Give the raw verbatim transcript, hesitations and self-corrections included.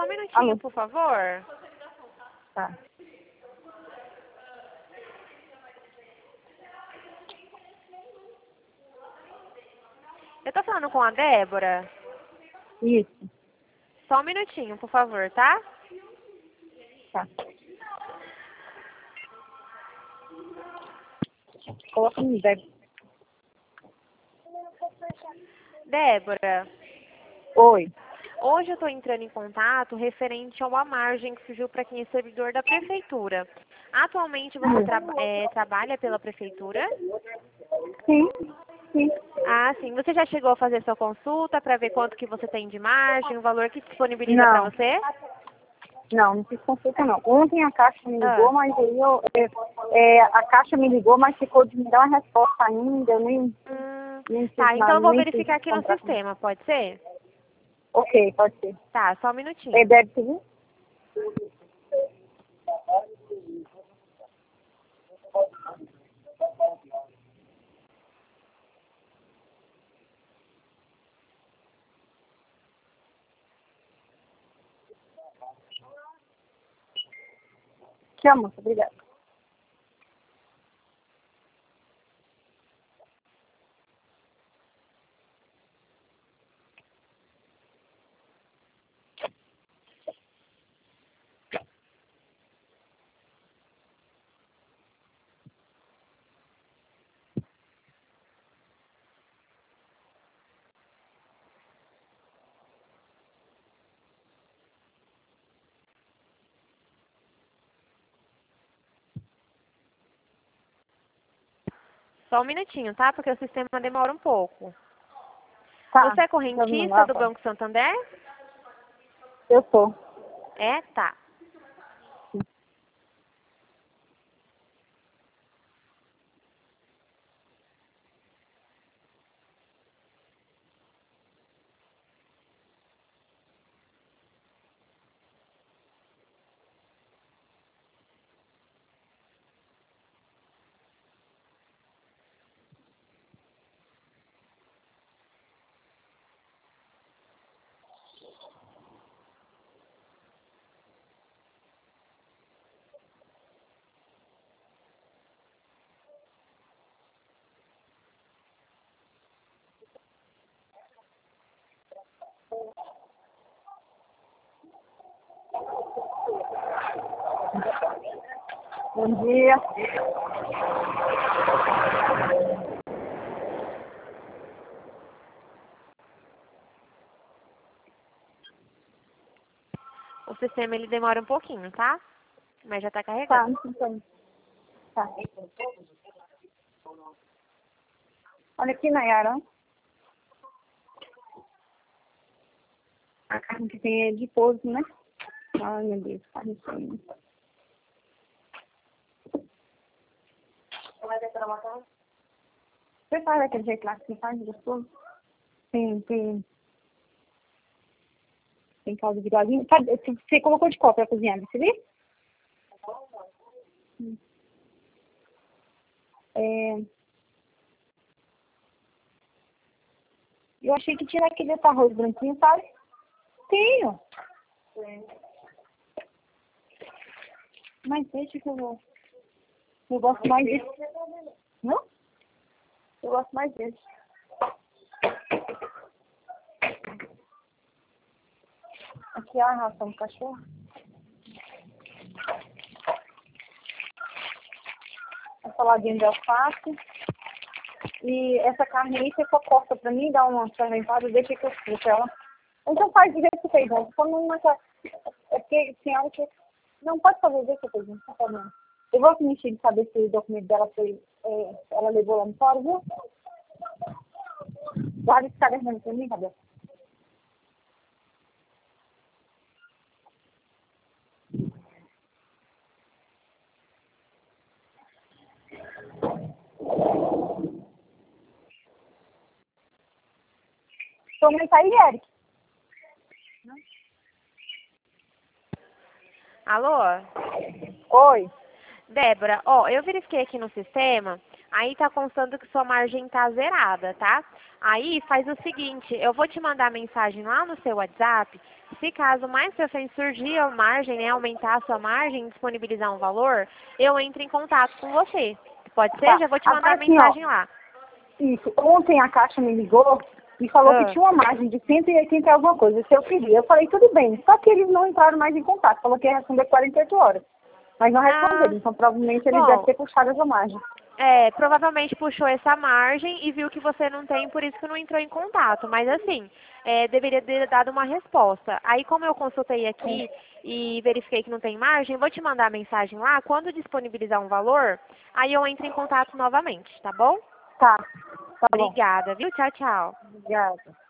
um minutinho, Alô? por favor. Tá. Eu tô falando com a Débora. Isso. Só um minutinho, por favor, tá? Tá. Coloca no Débora. Débora, Oi. hoje eu tô entrando em contato referente a uma margem que surgiu para quem é servidor da prefeitura. Atualmente você Hum. tra é, trabalha pela prefeitura? Sim. Sim. Ah, sim. Você já chegou a fazer sua consulta para ver quanto que você tem de margem, o valor que disponibiliza para Não. você? Não, não fiz consulta não. Ontem a Caixa me Ah. ligou, mas aí eu, é, é, a Caixa me ligou, mas ficou de me dar uma resposta ainda, eu nem, Hum, nem fiz tá, então nada, eu vou nem fiz verificar aqui no contrato. sistema, pode ser? Ok, pode ser. Tá, só um É minutinho. débito, viu? Tchau, moça, obrigada. Só um minutinho, tá? Porque o sistema demora um pouco. Tá, Você é já vim correntista lá, do pô. Banco Santander? Eu sou. É? Tá. Bom dia. O sistema ele demora um pouquinho, tá? Mas já tá Tá, carregando. então. Tá. Olha aqui, Nayara. A carne que tem é de pouso, né? Ai, meu Deus, carne feia. Você faz daquele jeito lá que você faz, gostoso? Tem, tem, tem caldo de galinha. Sabe, você colocou de qual pra cozinhar, você viu? Hum. É, eu achei que tinha aquele outro arroz branquinho, sabe? Tenho. Mas deixa que eu vou. Eu gosto mais desse. Não? Eu gosto mais desse. Aqui é a ração do cachorro. A saladinha de alface. E essa carne aí, você só corta pra mim, dá uma ferventada, deixa que eu frito ela. Então faz do jeito que você fez, não. Só não naquela... É porque tem hora que... Não, pode fazer do jeito que você fez, não. Não pode não. Eu vou mexer de saber se o documento dela foi... É, ela levou lá no fora, viu? Guarda esse caderno pra mim, cadê? Sua mãe tá aí, Eric? Alô? Oi. Débora, ó, eu verifiquei aqui no sistema. Aí tá constando que sua margem tá zerada, tá? Aí faz o seguinte, eu vou te mandar mensagem lá no seu WhatsApp, se caso mais pra frente surgir a margem, né, aumentar a sua margem, disponibilizar um valor, eu entro em contato com você. Pode ser? Tá. Já vou te mandar Agora assim, ó, mensagem lá. isso. Ontem a Caixa me ligou e falou que Ah. tinha uma margem de cento e oitenta e alguma coisa, se eu queria. Eu falei, tudo bem. Só que eles não entraram mais em contato. Falou que ia responder quarenta e oito horas. Mas não responderam. Ah, Então provavelmente eles devem bom, ter puxado essa margem. é, provavelmente puxou essa margem e viu que você não tem, por isso que não entrou em contato. Mas assim, é, deveria ter dado uma resposta. Aí como eu consultei aqui e verifiquei que não tem margem, vou te mandar a mensagem lá. Quando disponibilizar um valor, aí eu entro em contato novamente, tá bom? Tá. Tá bom. Obrigada, viu? Tchau, tchau. Obrigada.